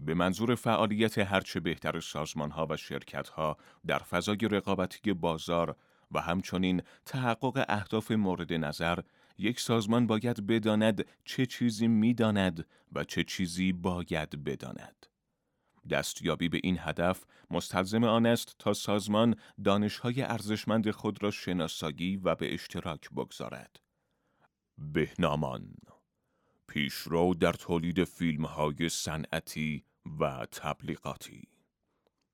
به منظور فعالیت هرچه بهتر سازمان‌ها و شرکت‌ها در فضای رقابتی بازار و همچنین تحقق اهداف مورد نظر، یک سازمان باید بداند چه چیزی می‌داند و چه چیزی باید بداند. دستیابی به این هدف مستلزم آن است تا سازمان دانش‌های ارزشمند خود را شناسایی و به اشتراک بگذارد. بهنامان، پیشرو در تولید فیلم‌های صنعتی و تبلیغاتی.